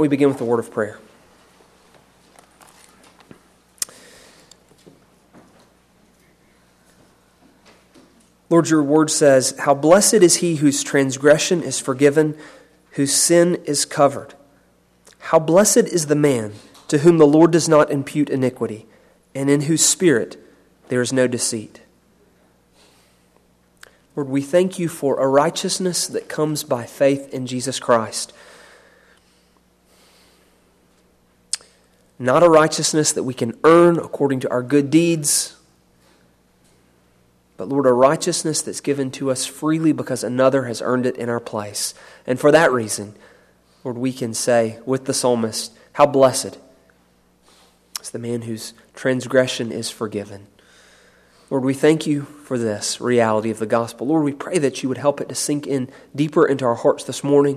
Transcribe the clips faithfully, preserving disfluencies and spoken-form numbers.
we begin with a word of prayer? Lord, your word says, "How blessed is he whose transgression is forgiven, whose sin is covered. How blessed is the man to whom the Lord does not impute iniquity, and in whose spirit there is no deceit." Lord, we thank you for a righteousness that comes by faith in Jesus Christ. Not a righteousness that we can earn according to our good deeds, but Lord, a righteousness that's given to us freely because another has earned it in our place. And for that reason, Lord, we can say with the psalmist, how blessed is the man whose transgression is forgiven. Lord, we thank you for this reality of the gospel. Lord, we pray that you would help it to sink in deeper into our hearts this morning.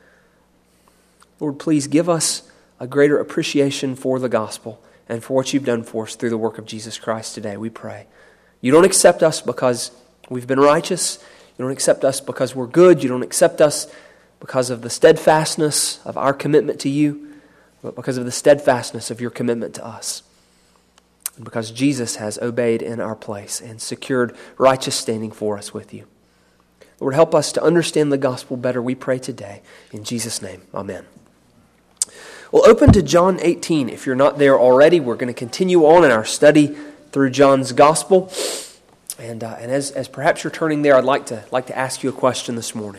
Lord, please give us a greater appreciation for the gospel and for what you've done for us through the work of Jesus Christ today, we pray. You don't accept us because we've been righteous. You don't accept us because we're good. You don't accept us because of the steadfastness of our commitment to you, but because of the steadfastness of your commitment to us. And because Jesus has obeyed in our place and secured righteous standing for us with you. Lord, help us to understand the gospel better, we pray today. In Jesus' name, amen. Well, open to John eighteen. If you're not there already, we're going to continue on in our study through John's gospel. And uh, and as, as perhaps you're turning there, I'd like to like to ask you a question this morning.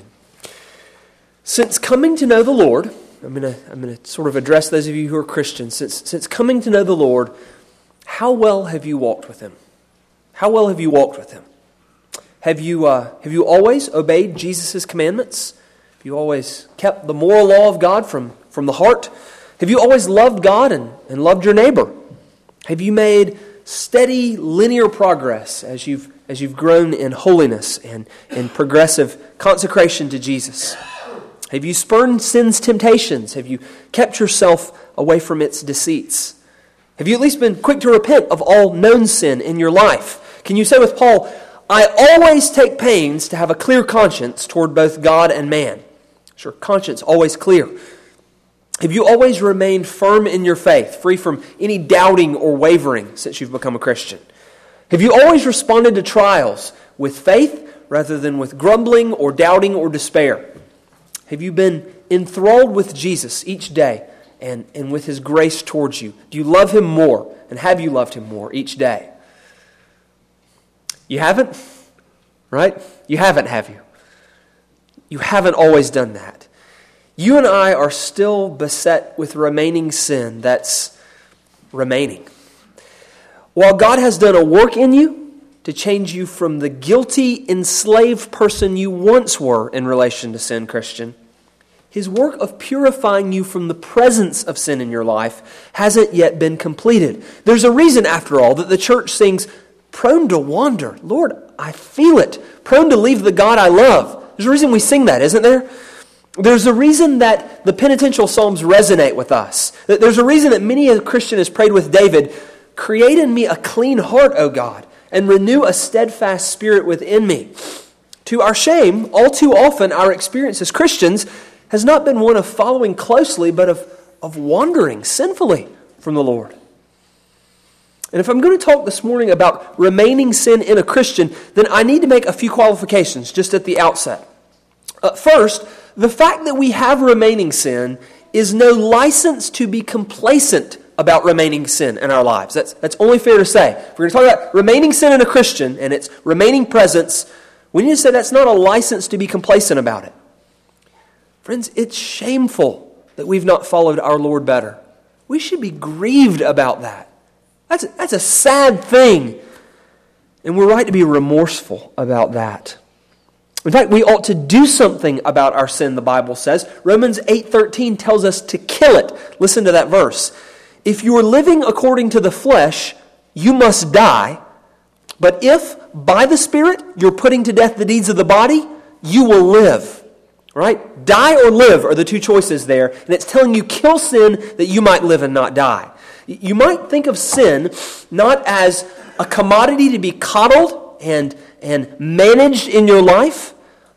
Since coming to know the Lord, I'm going to I'm going to sort of address those of you who are Christians. Since since coming to know the Lord, how well have you walked with Him? How well have you walked with Him? Have you uh, have you always obeyed Jesus' commandments? Have you always kept the moral law of God from, from the heart? Have you always loved God and, and loved your neighbor? Have you made steady, linear progress as you've as you've grown in holiness and in progressive consecration to Jesus? Have you spurned sin's temptations? Have you kept yourself away from its deceits? Have you at least been quick to repent of all known sin in your life? Can you say with Paul, "I always take pains to have a clear conscience toward both God and man"? Sure, conscience always clear. Have you always remained firm in your faith, free from any doubting or wavering since you've become a Christian? Have you always responded to trials with faith rather than with grumbling or doubting or despair? Have you been enthralled with Jesus each day and, and with His grace towards you? Do you love Him more? And have you loved Him more each day? You haven't? Right? You haven't, have you? You haven't always done that. You and I are still beset with remaining sin that's remaining. While God has done a work in you to change you from the guilty, enslaved person you once were in relation to sin, Christian, His work of purifying you from the presence of sin in your life hasn't yet been completed. There's a reason, after all, that the church sings, "Prone to wander. Lord, I feel it. Prone to leave the God I love." There's a reason we sing that, isn't there? There's a reason that the penitential psalms resonate with us. There's a reason that many a Christian has prayed with David, "Create in me a clean heart, O God, and renew a steadfast spirit within me." To our shame, all too often our experience as Christians has not been one of following closely, but of, of wandering sinfully from the Lord. And if I'm going to talk this morning about remaining sin in a Christian, then I need to make a few qualifications just at the outset. Uh, first, the fact that we have remaining sin is no license to be complacent about remaining sin in our lives. That's, that's only fair to say. If we're going to talk about remaining sin in a Christian and its remaining presence, we need to say that's not a license to be complacent about it. Friends, it's shameful that we've not followed our Lord better. We should be grieved about that. That's, that's a sad thing. And we're right to be remorseful about that. In fact, we ought to do something about our sin, the Bible says. Romans eight thirteen tells us to kill it. Listen to that verse. "If you are living according to the flesh, you must die. But if, by the Spirit, you're putting to death the deeds of the body, you will live." Right? Die or live are the two choices there. And it's telling you, kill sin that you might live and not die. You might think of sin not as a commodity to be coddled and, and managed in your life,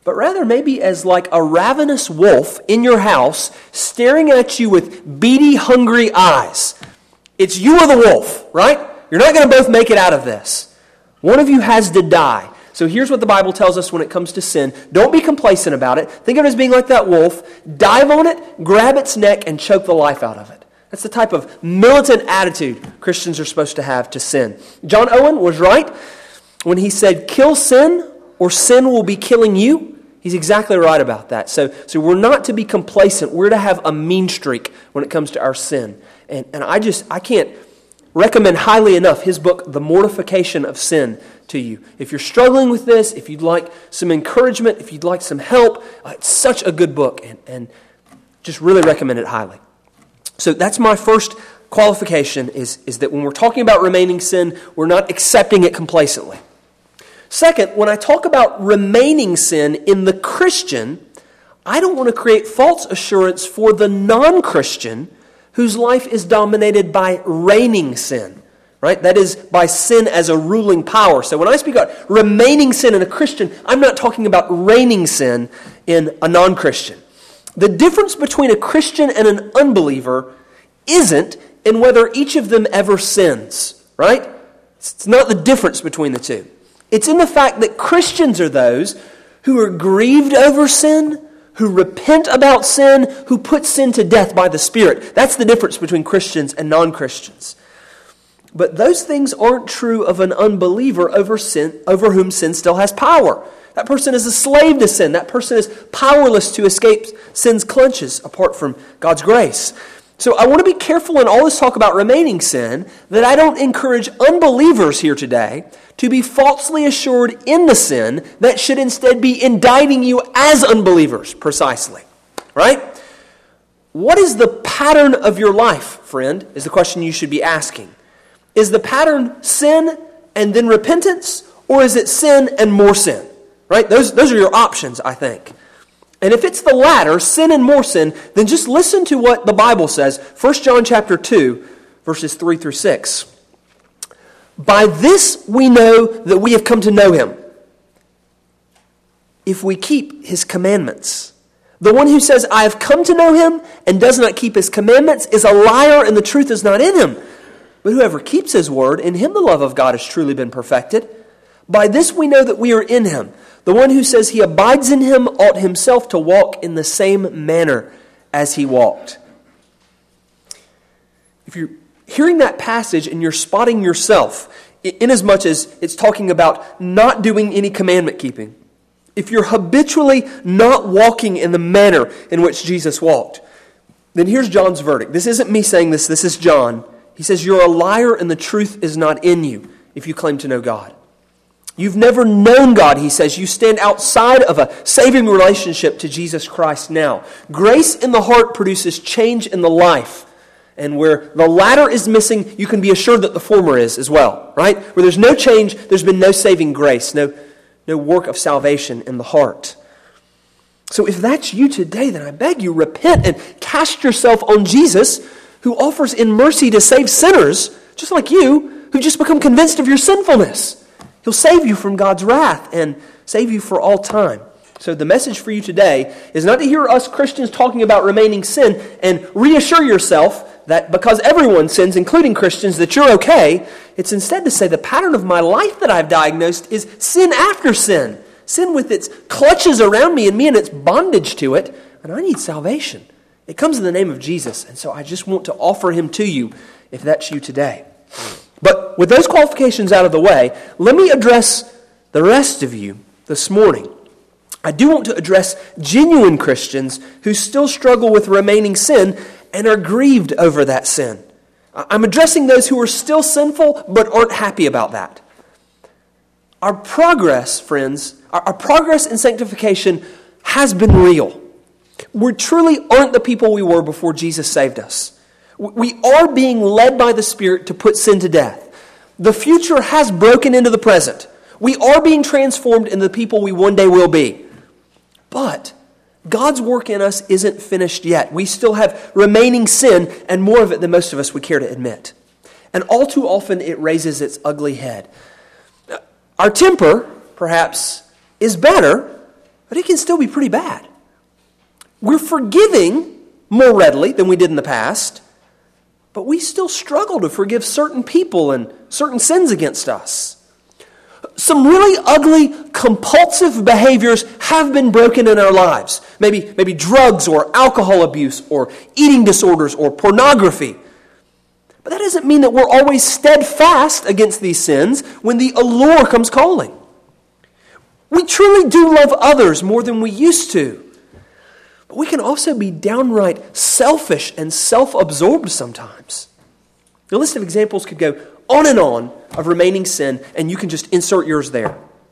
but rather maybe as like a ravenous wolf in your house, staring at you with beady, hungry eyes. It's you or the wolf, right? You're not going to both make it out of this. One of you has to die. So here's what the Bible tells us when it comes to sin. Don't be complacent about it. Think of it as being like that wolf. Dive on it, grab its neck, and choke the life out of it. That's the type of militant attitude Christians are supposed to have to sin. John Owen was right when he said, kill sin or sin will be killing you. He's exactly right about that. So, so we're not to be complacent. We're to have a mean streak when it comes to our sin. And, and I just, I can't recommend highly enough his book, The Mortification of Sin, to you. If you're struggling with this, if you'd like some encouragement, if you'd like some help, uh, it's such a good book, and, and just really recommend it highly. So that's my first qualification, is, is that when we're talking about remaining sin, we're not accepting it complacently. Second, when I talk about remaining sin in the Christian, I don't want to create false assurance for the non-Christian whose life is dominated by reigning sin, right? That is, by sin as a ruling power. So when I speak about remaining sin in a Christian, I'm not talking about reigning sin in a non-Christian. The difference between a Christian and an unbeliever isn't in whether each of them ever sins, right? It's not the difference between the two. It's in the fact that Christians are those who are grieved over sin, who repent about sin, who put sin to death by the Spirit. That's the difference between Christians and non-Christians. But those things aren't true of an unbeliever over sin, over whom sin still has power. That person is a slave to sin. That person is powerless to escape sin's clutches apart from God's grace. So I want to be careful in all this talk about remaining sin that I don't encourage unbelievers here today to be falsely assured in the sin that should instead be indicting you as unbelievers, precisely. Right? What is the pattern of your life, friend, is the question you should be asking. Is the pattern sin and then repentance, or is it sin and more sin? Right? Those, those are your options, I think. And if it's the latter, sin and more sin, then just listen to what the Bible says. First John chapter two, verses three through six. By this we know that we have come to know him, if we keep his commandments. The one who says, I have come to know him, and does not keep his commandments, is a liar, and the truth is not in him. But whoever keeps his word, in him the love of God has truly been perfected. By this we know that we are in him. The one who says he abides in him ought himself to walk in the same manner as he walked. If you're hearing that passage and you're spotting yourself, inasmuch as it's talking about not doing any commandment keeping, if you're habitually not walking in the manner in which Jesus walked, then here's John's verdict. This isn't me saying this, this is John. He says, you're a liar and the truth is not in you if you claim to know God. You've never known God, he says. You stand outside of a saving relationship to Jesus Christ now. Grace in the heart produces change in the life. And where the latter is missing, you can be assured that the former is as well, right? Where there's no change, there's been no saving grace, no, no work of salvation in the heart. So if that's you today, then I beg you, repent and cast yourself on Jesus, who offers in mercy to save sinners, just like you, who just become convinced of your sinfulness. He'll save you from God's wrath and save you for all time. So the message for you today is not to hear us Christians talking about remaining sin and reassure yourself that because everyone sins, including Christians, that you're okay. It's instead to say the pattern of my life that I've diagnosed is sin after sin. Sin with its clutches around me and me and its bondage to it. And I need salvation. It comes in the name of Jesus. And so I just want to offer him to you if that's you today. But with those qualifications out of the way, let me address the rest of you this morning. I do want to address genuine Christians who still struggle with remaining sin and are grieved over that sin. I'm addressing those who are still sinful but aren't happy about that. Our progress, friends, our, our progress in sanctification has been real. We truly aren't the people we were before Jesus saved us. We are being led by the Spirit to put sin to death. The future has broken into the present. We are being transformed into the people we one day will be. But God's work in us isn't finished yet. We still have remaining sin, and more of it than most of us would care to admit. And all too often it raises its ugly head. Our temper, perhaps, is better, but it can still be pretty bad. We're forgiving more readily than we did in the past, but we still struggle to forgive certain people and certain sins against us. Some really ugly, compulsive behaviors have been broken in our lives. Maybe, maybe drugs or alcohol abuse or eating disorders or pornography. But that doesn't mean that we're always steadfast against these sins when the allure comes calling. We truly do love others more than we used to. But we can also be downright selfish and self-absorbed sometimes. The list of examples could go on and on of remaining sin, and you can just insert yours there.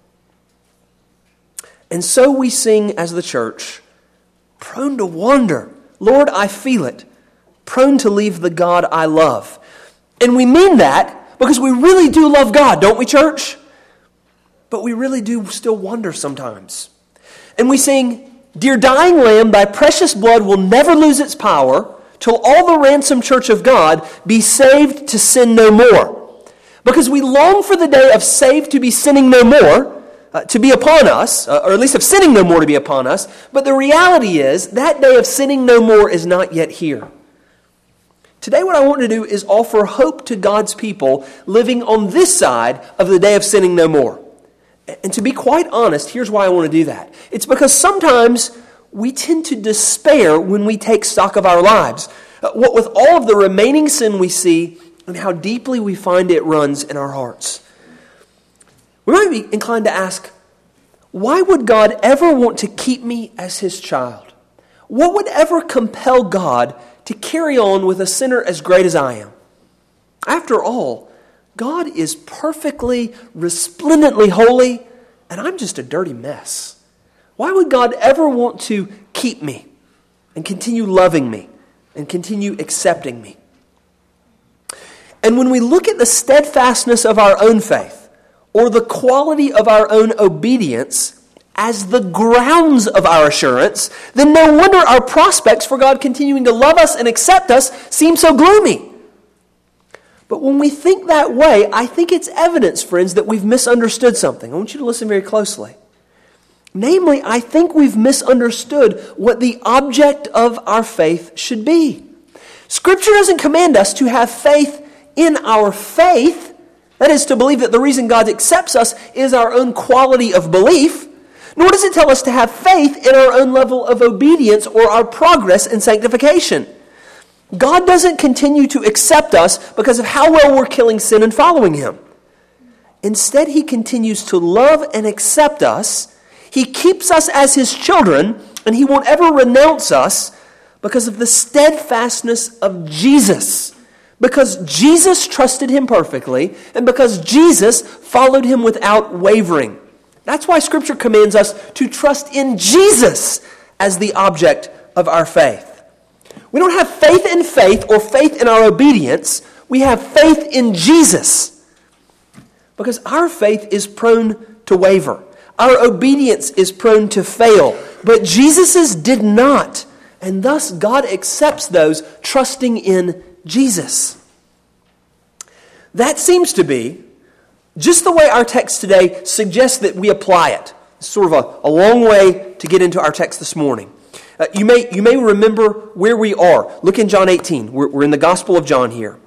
And so we sing as the church, prone to wander. Lord, I feel it. Prone to leave the God I love. And we mean that because we really do love God, don't we, church? But we really do still wander sometimes. And we sing, Dear dying Lamb, thy precious blood will never lose its power till all the ransomed church of God be saved to sin no more. Because we long for the day of saved to be sinning no more, uh, to be upon us, uh, or at least of sinning no more to be upon us. But the reality is, that day of sinning no more is not yet here. Today what I want to do is offer hope to God's people living on this side of the day of sinning no more. And to be quite honest, here's why I want to do that. It's because sometimes we tend to despair when we take stock of our lives. Uh, what with all of the remaining sin we see and how deeply we find it runs in our hearts. We might be inclined to ask, why would God ever want to keep me as his child? What would ever compel God to carry on with a sinner as great as I am? After all, God is perfectly, resplendently holy, and I'm just a dirty mess. Why would God ever want to keep me and continue loving me and continue accepting me? And when we look at the steadfastness of our own faith or the quality of our own obedience as the grounds of our assurance, then no wonder our prospects for God continuing to love us and accept us seem so gloomy. But when we think that way, I think it's evidence, friends, that we've misunderstood something. I want you to listen very closely. Namely, I think we've misunderstood what the object of our faith should be. Scripture doesn't command us to have faith in our faith, that is, to believe that the reason God accepts us is our own quality of belief, nor does it tell us to have faith in our own level of obedience or our progress in sanctification. God doesn't continue to accept us because of how well we're killing sin and following him. Instead, he continues to love and accept us. He keeps us as his children, and he won't ever renounce us because of the steadfastness of Jesus. Because Jesus trusted him perfectly, and because Jesus followed him without wavering. That's why Scripture commands us to trust in Jesus as the object of our faith. We don't have faith in faith or faith in our obedience. We have faith in Jesus. Because our faith is prone to waver. Our obedience is prone to fail. But Jesus's did not. And thus God accepts those trusting in Jesus. That seems to be just the way our text today suggests that we apply it. It's sort of a, a long way to get into our text this morning. Uh, you may you may remember where we are. Look in John eighteen. We're, we're in the Gospel of John here.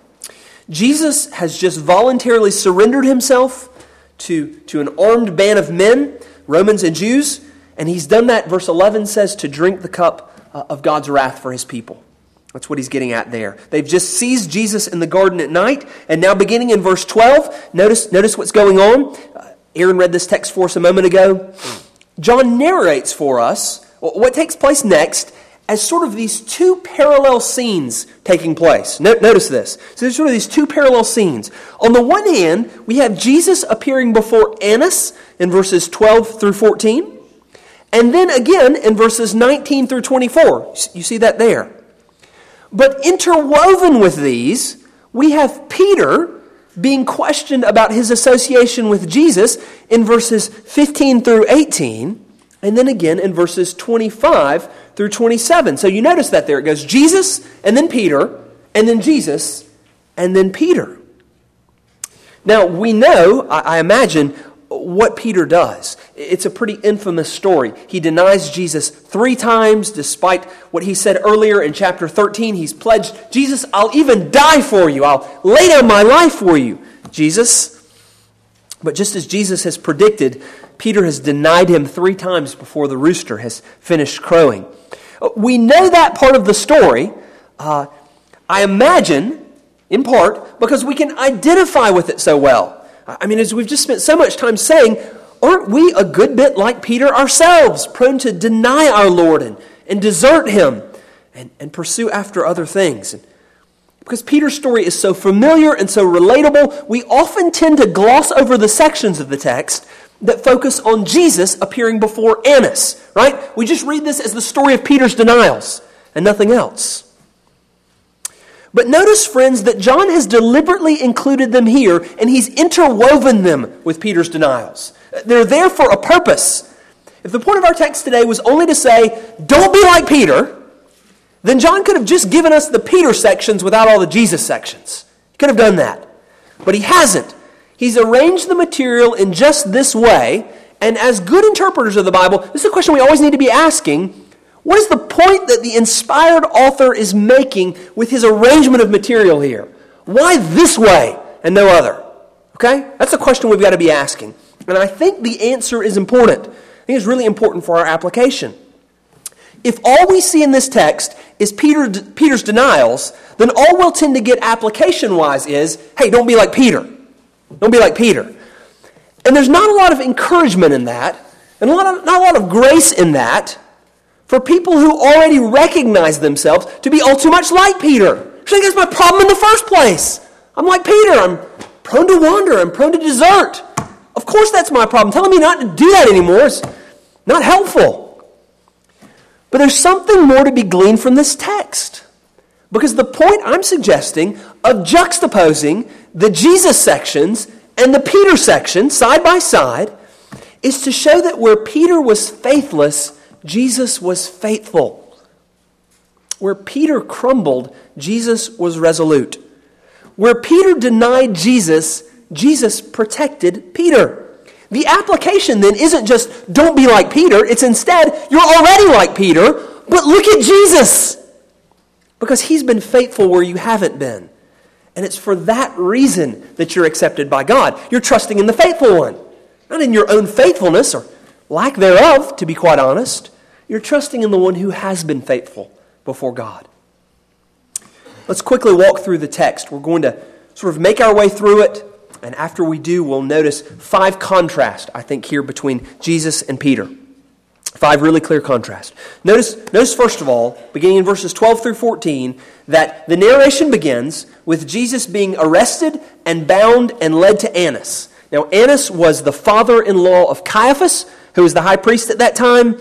Jesus has just voluntarily surrendered himself to, to an armed band of men, Romans and Jews, and he's done that, verse eleven says, to drink the cup uh, of God's wrath for his people. That's what he's getting at there. They've just seized Jesus in the garden at night, and now beginning in verse twelve, notice, notice what's going on. Uh, Aaron read this text for us a moment ago. John narrates for us what takes place next as sort of these two parallel scenes taking place. No, notice this. So there's sort of these two parallel scenes. On the one hand, we have Jesus appearing before Annas in verses twelve through fourteen. And then again in verses nineteen through twenty-four. You see that there. But interwoven with these, we have Peter being questioned about his association with Jesus in verses fifteen through eighteen. And then again in verses twenty-five through twenty-seven. So you notice that there. It goes Jesus, and then Peter, and then Jesus, and then Peter. Now, we know, I imagine, what Peter does. It's a pretty infamous story. He denies Jesus three times, despite what he said earlier in chapter thirteen. He's pledged, Jesus, I'll even die for you. I'll lay down my life for you, Jesus. But just as Jesus has predicted, Peter has denied him three times before the rooster has finished crowing. We know that part of the story, uh, I imagine, in part, because we can identify with it so well. I mean, as we've just spent so much time saying, aren't we a good bit like Peter ourselves, prone to deny our Lord and, and desert him and, and pursue after other things? And because Peter's story is so familiar and so relatable, we often tend to gloss over the sections of the text that focus on Jesus appearing before Annas, right? We just read this as the story of Peter's denials and nothing else. But notice, friends, that John has deliberately included them here, and he's interwoven them with Peter's denials. They're there for a purpose. If the point of our text today was only to say, don't be like Peter, then John could have just given us the Peter sections without all the Jesus sections. He could have done that. But he hasn't. He's arranged the material in just this way, and as good interpreters of the Bible, this is a question we always need to be asking. What is the point that the inspired author is making with his arrangement of material here? Why this way and no other? Okay? That's a question we've got to be asking. And I think the answer is important. I think it's really important for our application. If all we see in this text is Peter, Peter's denials, then all we'll tend to get application-wise is, hey, don't be like Peter. Don't be like Peter. And there's not a lot of encouragement in that, and a lot of, not a lot of grace in that, for people who already recognize themselves to be all too much like Peter. I think that's my problem in the first place. I'm like Peter. I'm prone to wander. I'm prone to desert. Of course that's my problem. Telling me not to do that anymore is not helpful. But there's something more to be gleaned from this text. Because the point I'm suggesting of juxtaposing the Jesus sections and the Peter section side by side is to show that where Peter was faithless, Jesus was faithful. Where Peter crumbled, Jesus was resolute. Where Peter denied Jesus, Jesus protected Peter. The application then isn't just don't be like Peter. It's instead, you're already like Peter, but look at Jesus. Because he's been faithful where you haven't been. And it's for that reason that you're accepted by God. You're trusting in the faithful one. Not in your own faithfulness or lack thereof, to be quite honest. You're trusting in the one who has been faithful before God. Let's quickly walk through the text. We're going to sort of make our way through it. And after we do, we'll notice five contrasts, I think, here between Jesus and Peter. Five really clear contrasts. Notice, notice, first of all, beginning in verses twelve through fourteen, that the narration begins with Jesus being arrested and bound and led to Annas. Now, Annas was the father-in-law of Caiaphas, who was the high priest at that time.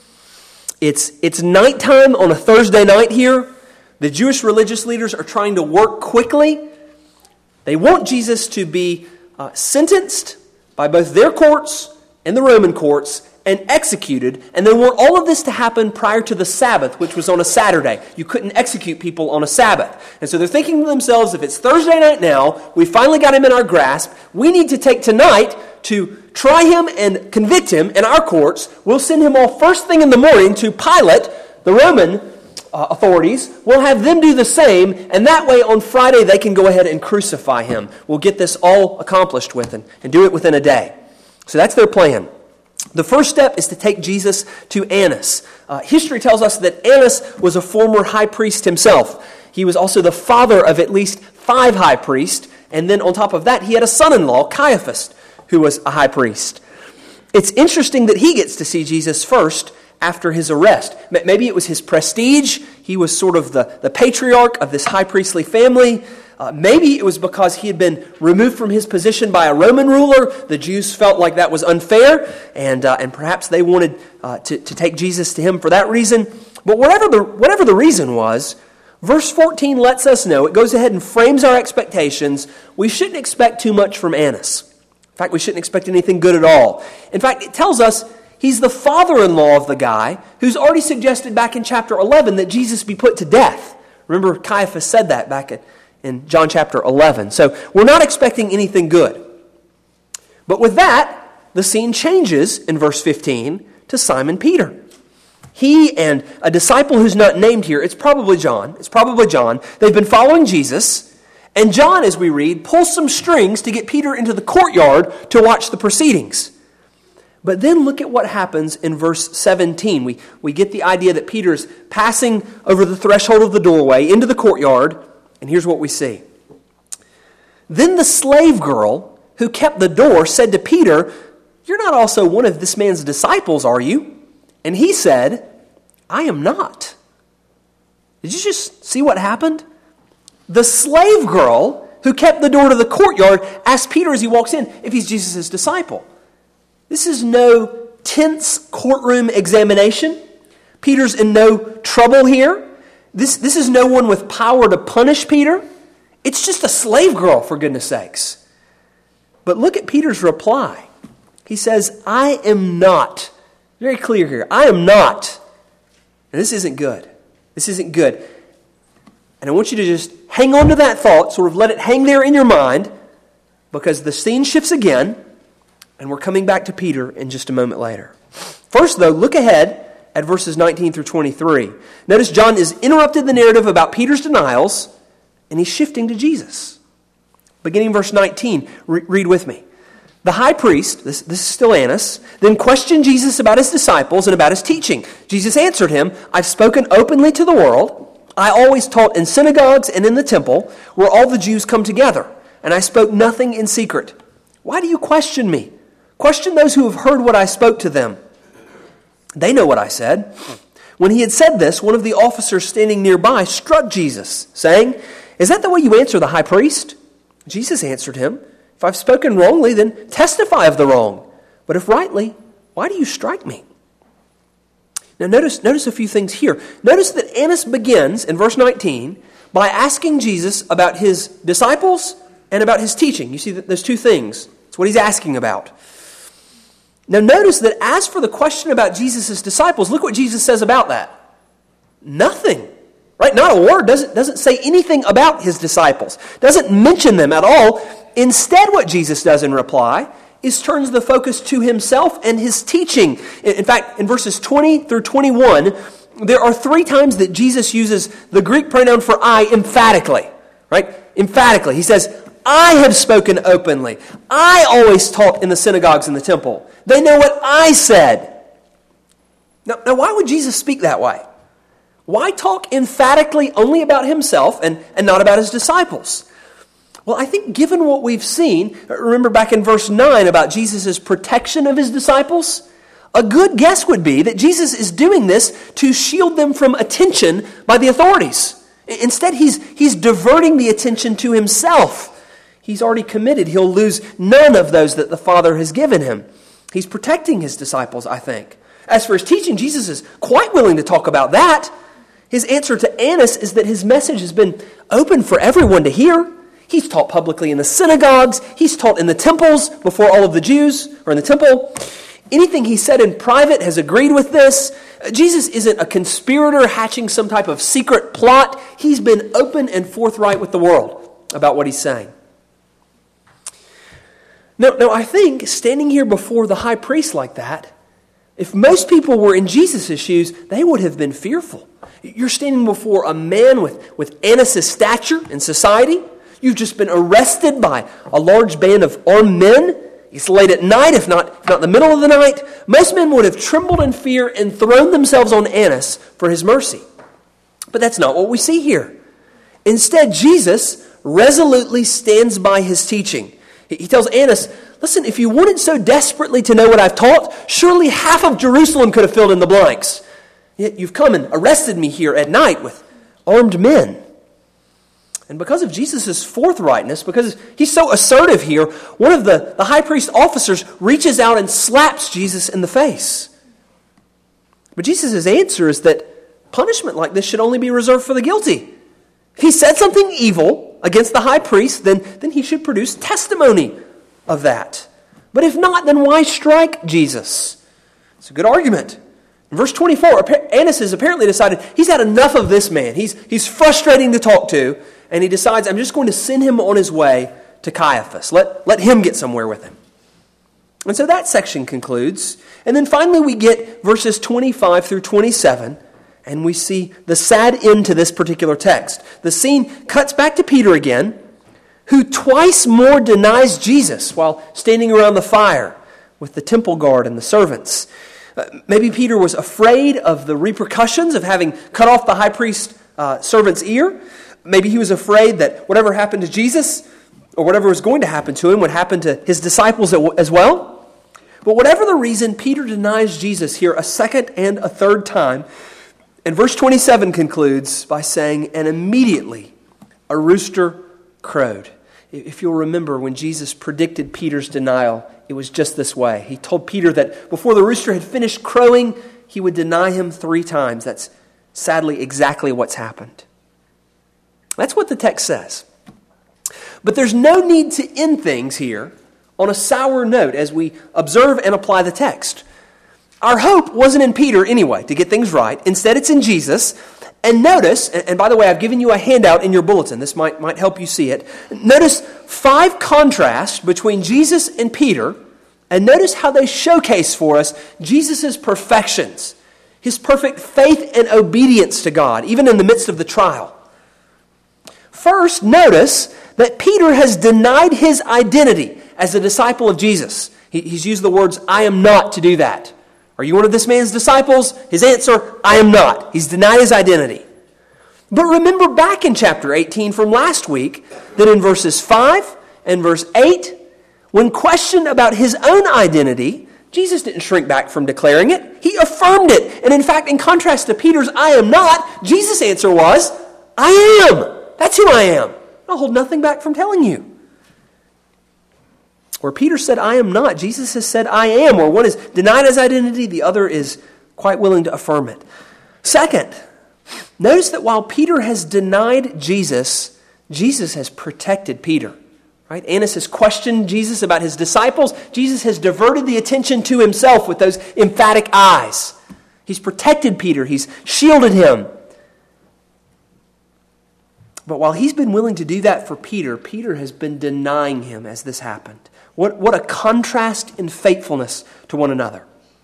It's, it's nighttime on a Thursday night here. The Jewish religious leaders are trying to work quickly. They want Jesus to be uh, sentenced by both their courts and the Roman courts and executed, and they want all of this to happen prior to the Sabbath, which was on a Saturday. You couldn't execute people on a Sabbath. And so they're thinking to themselves, if it's Thursday night now, we finally got him in our grasp, we need to take tonight to try him and convict him in our courts. We'll send him off first thing in the morning to Pilate, the Roman uh, authorities. We'll have them do the same, and that way on Friday they can go ahead and crucify him. We'll get this all accomplished with and, and do it within a day. So that's their plan. The first step is to take Jesus to Annas. Uh, history tells us that Annas was a former high priest himself. He was also the father of at least five high priests, and then on top of that, he had a son-in-law, Caiaphas, who was a high priest. It's interesting that he gets to see Jesus first after his arrest. Maybe it was his prestige. He was sort of the, the patriarch of this high priestly family. Uh, maybe it was because he had been removed from his position by a Roman ruler. The Jews felt like that was unfair, and uh, and perhaps they wanted uh, to, to take Jesus to him for that reason. But whatever the whatever the reason was, verse fourteen lets us know, it goes ahead and frames our expectations. We shouldn't expect too much from Annas. In fact, we shouldn't expect anything good at all. In fact, it tells us he's the father-in-law of the guy who's already suggested back in chapter eleven that Jesus be put to death. Remember, Caiaphas said that back at in John chapter eleven. So we're not expecting anything good. But with that, the scene changes in verse fifteen to Simon Peter. He and a disciple who's not named here, it's probably John, it's probably John, they've been following Jesus, and John, as we read, pulls some strings to get Peter into the courtyard to watch the proceedings. But then look at what happens in verse seventeen. We, we get the idea that Peter's passing over the threshold of the doorway into the courtyard, and here's what we see. Then the slave girl who kept the door said to Peter, "You're not also one of this man's disciples, are you?" And he said, "I am not." Did you just see what happened? The slave girl who kept the door to the courtyard asked Peter as he walks in if he's Jesus' disciple. This is no tense courtroom examination. Peter's in no trouble here. This, this is no one with power to punish Peter. It's just a slave girl, for goodness sakes. But look at Peter's reply. He says, "I am not." Very clear here. I am not. And this isn't good. This isn't good. And I want you to just hang on to that thought, sort of let it hang there in your mind, because the scene shifts again, and we're coming back to Peter in just a moment later. First, though, look ahead at verses nineteen through twenty-three. Notice John is interrupted the narrative about Peter's denials, and he's shifting to Jesus. Beginning verse nineteen, re- read with me. The high priest, this, this is still Annas, then questioned Jesus about his disciples and about his teaching. Jesus answered him, "I've spoken openly to the world. I always taught in synagogues and in the temple, where all the Jews come together, and I spoke nothing in secret. Why do you question me? Question those who have heard what I spoke to them. They know what I said." When he had said this, one of the officers standing nearby struck Jesus, saying, "Is that the way you answer the high priest?" Jesus answered him, "If I've spoken wrongly, then testify of the wrong. But if rightly, why do you strike me?" Now notice, notice a few things here. Notice that Annas begins in verse nineteen by asking Jesus about his disciples and about his teaching. You see that there's two things. It's what he's asking about. Now notice that as for the question about Jesus' disciples, look what Jesus says about that. Nothing. Right? Not a word. Doesn't, doesn't say anything about his disciples. Doesn't mention them at all. Instead, what Jesus does in reply is turns the focus to himself and his teaching. In fact, in verses twenty through twenty-one, there are three times that Jesus uses the Greek pronoun for I emphatically. Right? Emphatically. He says, "I have spoken openly. I always taught in the synagogues and the temple. They know what I said." Now, now why would Jesus speak that way? Why talk emphatically only about himself and, and not about his disciples? Well, I think given what we've seen, remember back in verse nine about Jesus' protection of his disciples, a good guess would be that Jesus is doing this to shield them from attention by the authorities. Instead, he's, he's diverting the attention to himself. He's already committed. He'll lose none of those that the Father has given him. He's protecting his disciples, I think. As for his teaching, Jesus is quite willing to talk about that. His answer to Annas is that his message has been open for everyone to hear. He's taught publicly in the synagogues. He's taught in the temples before all of the Jews, or in the temple. Anything he said in private has agreed with this. Jesus isn't a conspirator hatching some type of secret plot. He's been open and forthright with the world about what he's saying. Now, now I think standing here before the high priest like that, if most people were in Jesus' shoes, they would have been fearful. You're standing before a man with, with Annas' stature in society. You've just been arrested by a large band of armed men. It's late at night, if not, if not the middle of the night. Most men would have trembled in fear and thrown themselves on Annas for his mercy. But that's not what we see here. Instead, Jesus resolutely stands by his teaching. He tells Annas, "Listen, if you wanted so desperately to know what I've taught, surely half of Jerusalem could have filled in the blanks. Yet you've come and arrested me here at night with armed men." And because of Jesus' forthrightness, because he's so assertive here, one of the, the high priest officers reaches out and slaps Jesus in the face. But Jesus' answer is that punishment like this should only be reserved for the guilty. If he said something evil against the high priest, then, then he should produce testimony of that. But if not, then why strike Jesus? It's a good argument. In verse twenty-four, Annas has apparently decided he's had enough of this man. He's, he's frustrating to talk to, and he decides, I'm just going to send him on his way to Caiaphas. Let, let him get somewhere with him. And so that section concludes. And then finally we get verses twenty-five through twenty-seven, and we see the sad end to this particular text. The scene cuts back to Peter again, who twice more denies Jesus while standing around the fire with the temple guard and the servants. Uh, maybe Peter was afraid of the repercussions of having cut off the high priest uh, servant's ear. Maybe he was afraid that whatever happened to Jesus, or whatever was going to happen to him, would happen to his disciples as well. But whatever the reason, Peter denies Jesus here a second and a third time. And verse twenty-seven concludes by saying, "And immediately a rooster crowed." If you'll remember, when Jesus predicted Peter's denial, it was just this way. He told Peter that before the rooster had finished crowing, he would deny him three times. That's sadly exactly what's happened. That's what the text says. But there's no need to end things here on a sour note as we observe and apply the text. Our hope wasn't in Peter anyway, to get things right. Instead, it's in Jesus. And notice, and by the way, I've given you a handout in your bulletin. This might, might help you see it. Notice five contrasts between Jesus and Peter, and notice how they showcase for us Jesus' perfections, his perfect faith and obedience to God, even in the midst of the trial. First, notice that Peter has denied his identity as a disciple of Jesus. He, he's used the words, "I am not," to do that. Are you one of this man's disciples? His answer, "I am not." He's denied his identity. But remember back in chapter eighteen from last week that in verses five and verse eight, when questioned about his own identity, Jesus didn't shrink back from declaring it. He affirmed it. And in fact, in contrast to Peter's "I am not," Jesus' answer was, "I am. That's who I am. I'll hold nothing back from telling you." Where Peter said, "I am not," Jesus has said, "I am." Where one is denied his identity, the other is quite willing to affirm it. Second, notice that while Peter has denied Jesus, Jesus has protected Peter. Right? Annas has questioned Jesus about his disciples. Jesus has diverted the attention to himself with those emphatic eyes. He's protected Peter. He's shielded him. But while he's been willing to do that for Peter, Peter has been denying him as this happened. What, what a contrast in faithfulness to one another.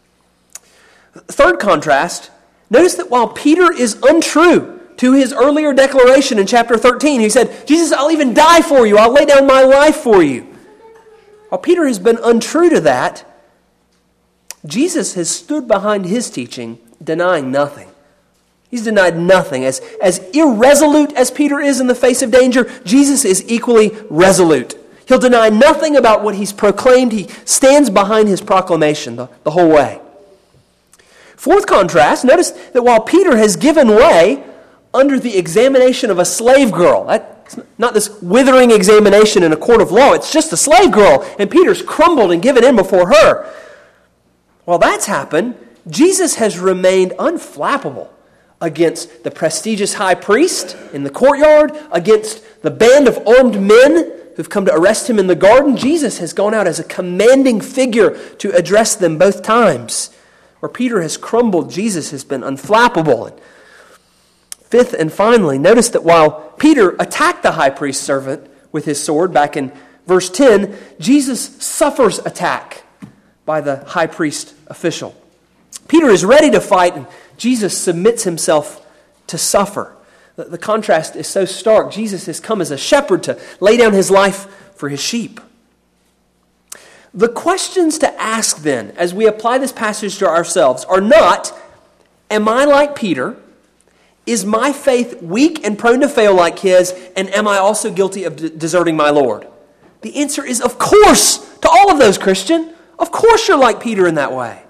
Third contrast, notice that while Peter is untrue to his earlier declaration in chapter thirteen, he said, "Jesus, I'll even die for you. I'll lay down my life for you." While Peter has been untrue to that, Jesus has stood behind his teaching, denying nothing. He's denied nothing. As, as irresolute as Peter is in the face of danger, Jesus is equally resolute. He'll deny nothing about what he's proclaimed. He stands behind his proclamation the, the whole way. Fourth contrast, notice that while Peter has given way under the examination of a slave girl, that's not this withering examination in a court of law, it's just a slave girl, and Peter's crumbled and given in before her. While that's happened, Jesus has remained unflappable against the prestigious high priest in the courtyard, against the band of armed men who've come to arrest him in the garden. Jesus has gone out as a commanding figure to address them both times. Where Peter has crumbled, Jesus has been unflappable. And fifth and finally, notice that while Peter attacked the high priest's servant with his sword back in verse ten, Jesus suffers attack by the high priest official. Peter is ready to fight, and Jesus submits himself to suffer. The, the contrast is so stark. Jesus has come as a shepherd to lay down his life for his sheep. The questions to ask then, as we apply this passage to ourselves, are not, am I like Peter? Is my faith weak and prone to fail like his? And am I also guilty of de- deserting my Lord? The answer is, of course, to all of those, Christian. Of course you're like Peter in that way.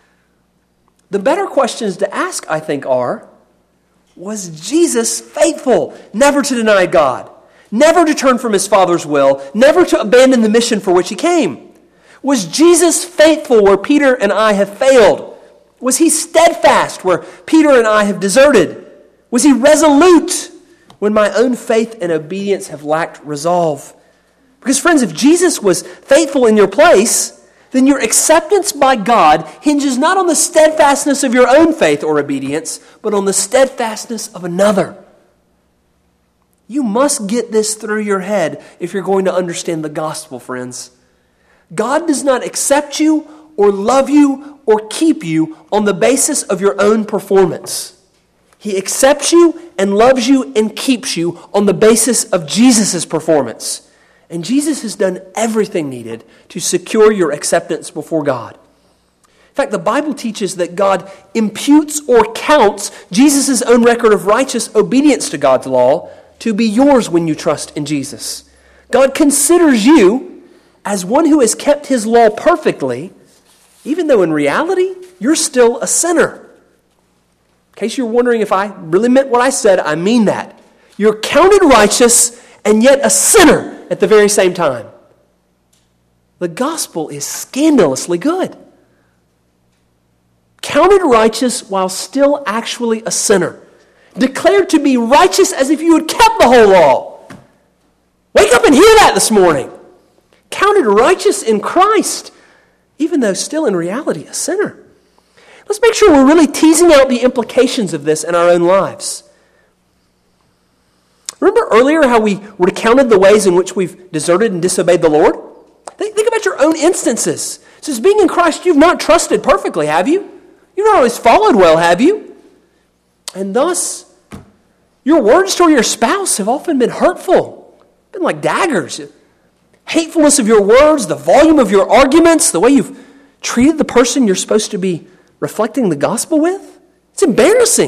The better questions to ask, I think, are, was Jesus faithful never to deny God, never to turn from his Father's will, never to abandon the mission for which he came? Was Jesus faithful where Peter and I have failed? Was he steadfast where Peter and I have deserted? Was he resolute when my own faith and obedience have lacked resolve? Because friends, if Jesus was faithful in your place, then your acceptance by God hinges not on the steadfastness of your own faith or obedience, but on the steadfastness of another. You must get this through your head if you're going to understand the gospel, friends. God does not accept you or love you or keep you on the basis of your own performance. He accepts you and loves you and keeps you on the basis of Jesus' performance. And Jesus has done everything needed to secure your acceptance before God. In fact, the Bible teaches that God imputes or counts Jesus' own record of righteous obedience to God's law to be yours when you trust in Jesus. God considers you as one who has kept His law perfectly, even though in reality, you're still a sinner. In case you're wondering if I really meant what I said, I mean that. You're counted righteous and yet a sinner at the very same time. The gospel is scandalously good. Counted righteous while still actually a sinner. Declared to be righteous as if you had kept the whole law. Wake up and hear that this morning. Counted righteous in Christ, even though still in reality a sinner. Let's make sure we're really teasing out the implications of this in our own lives. Remember earlier how we recounted the ways in which we've deserted and disobeyed the Lord? Think, think about your own instances. It says, being in Christ, you've not trusted perfectly, have you? You've not always followed well, have you? And thus, your words toward your spouse have often been hurtful, been like daggers. Hatefulness of your words, the volume of your arguments, the way you've treated the person you're supposed to be reflecting the gospel with? It's embarrassing.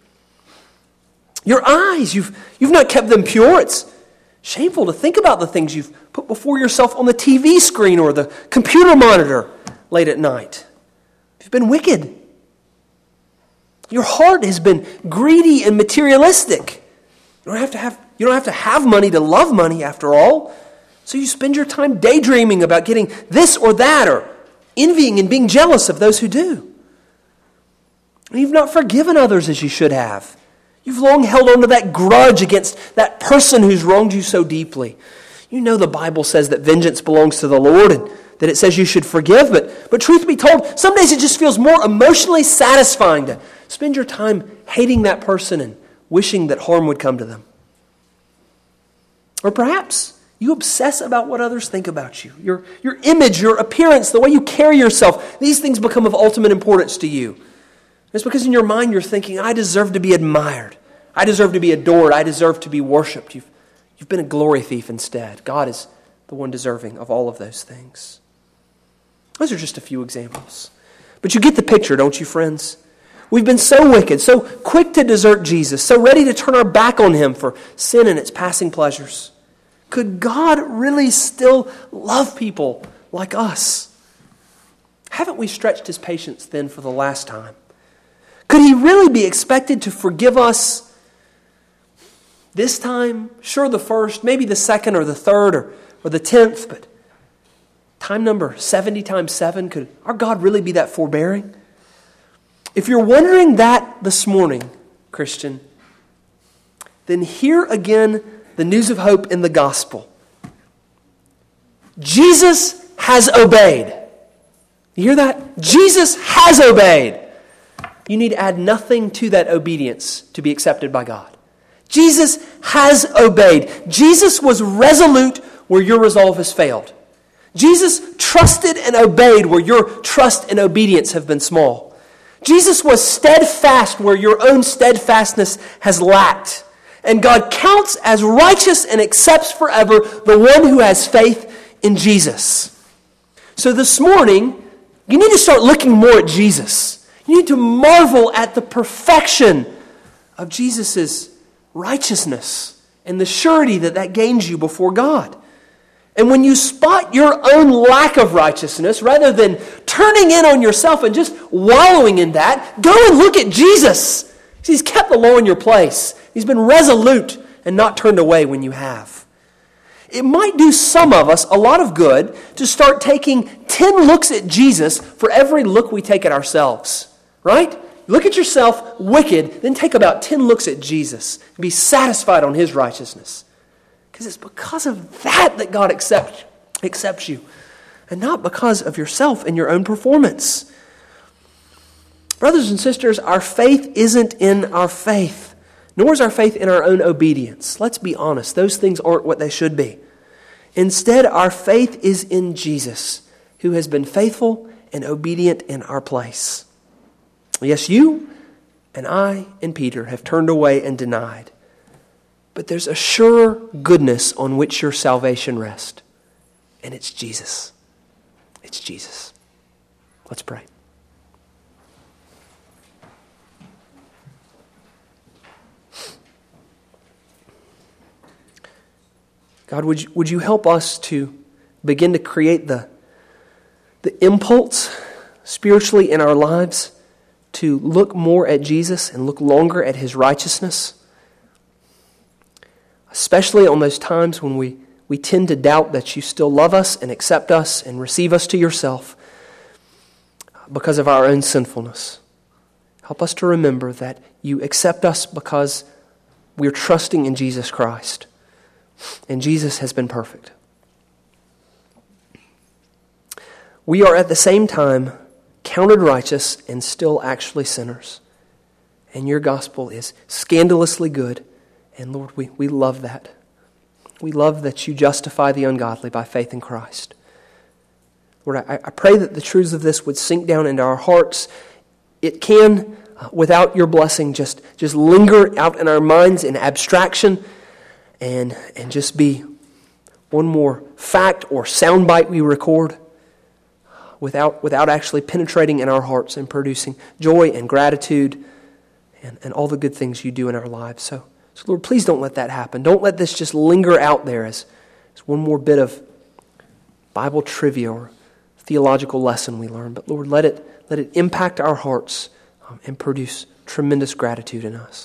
Your eyes, you've, you've not kept them pure. It's shameful to think about the things you've put before yourself on the T V screen or the computer monitor late at night. You've been wicked. Your heart has been greedy and materialistic. You don't have to have, you don't have to have money to love money after all. So you spend your time daydreaming about getting this or that, or envying and being jealous of those who do. And you've not forgiven others as you should have. You've long held on to that grudge against that person who's wronged you so deeply. You know the Bible says that vengeance belongs to the Lord and that it says you should forgive, but, but truth be told, some days it just feels more emotionally satisfying to spend your time hating that person and wishing that harm would come to them. Or perhaps you obsess about what others think about you. Your, your image, your appearance, the way you carry yourself, these things become of ultimate importance to you. It's because in your mind you're thinking, I deserve to be admired. I deserve to be adored. I deserve to be worshipped. You've, you've been a glory thief instead. God is the one deserving of all of those things. Those are just a few examples. But you get the picture, don't you, friends? We've been so wicked, so quick to desert Jesus, so ready to turn our back on Him for sin and its passing pleasures. Could God really still love people like us? Haven't we stretched His patience then for the last time? Could He really be expected to forgive us this time? Sure, the first, maybe the second or the third or, or the tenth, but time number seventy times seven, could our God really be that forbearing? If you're wondering that this morning, Christian, then hear again the news of hope in the gospel. Jesus has obeyed. You hear that? Jesus has obeyed. You need to add nothing to that obedience to be accepted by God. Jesus has obeyed. Jesus was resolute where your resolve has failed. Jesus trusted and obeyed where your trust and obedience have been small. Jesus was steadfast where your own steadfastness has lacked. And God counts as righteous and accepts forever the one who has faith in Jesus. So this morning, you need to start looking more at Jesus. You need to marvel at the perfection of Jesus' righteousness and the surety that that gains you before God. And when you spot your own lack of righteousness, rather than turning in on yourself and just wallowing in that, go and look at Jesus. He's kept the law in your place. He's been resolute and not turned away when you have. It might do some of us a lot of good to start taking ten looks at Jesus for every look we take at ourselves. Right? Look at yourself wicked, then take about ten looks at Jesus and be satisfied on His righteousness. Because it's because of that that God accepts, accepts you, and not because of yourself and your own performance. Brothers and sisters, our faith isn't in our faith, nor is our faith in our own obedience. Let's be honest, those things aren't what they should be. Instead, our faith is in Jesus, who has been faithful and obedient in our place. Yes, you and I and Peter have turned away and denied. But there's a sure goodness on which your salvation rests. And it's Jesus. It's Jesus. Let's pray. God, would you, would you help us to begin to create the, the impulse spiritually in our lives to look more at Jesus and look longer at His righteousness? Especially on those times when we, we tend to doubt that you still love us and accept us and receive us to yourself because of our own sinfulness. Help us to remember that you accept us because we're trusting in Jesus Christ. And Jesus has been perfect. We are at the same time counted righteous and still actually sinners. And your gospel is scandalously good. And Lord, we, we love that. We love that you justify the ungodly by faith in Christ. Lord, I, I pray that the truths of this would sink down into our hearts. It can, uh, without your blessing, just, just linger out in our minds in abstraction and, and just be one more fact or soundbite we record without, without actually penetrating in our hearts and producing joy and gratitude and, and all the good things you do in our lives. So, so Lord, please don't let that happen. Don't let this just linger out there as, as one more bit of Bible trivia or theological lesson we learn. But Lord, let it, let it impact our hearts um, and produce tremendous gratitude in us.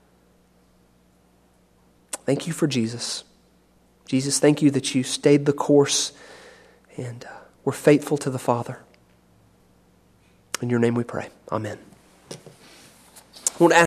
Thank you for Jesus. Jesus, thank you that you stayed the course and uh, were faithful to the Father. In your name we pray. Amen. I want to ask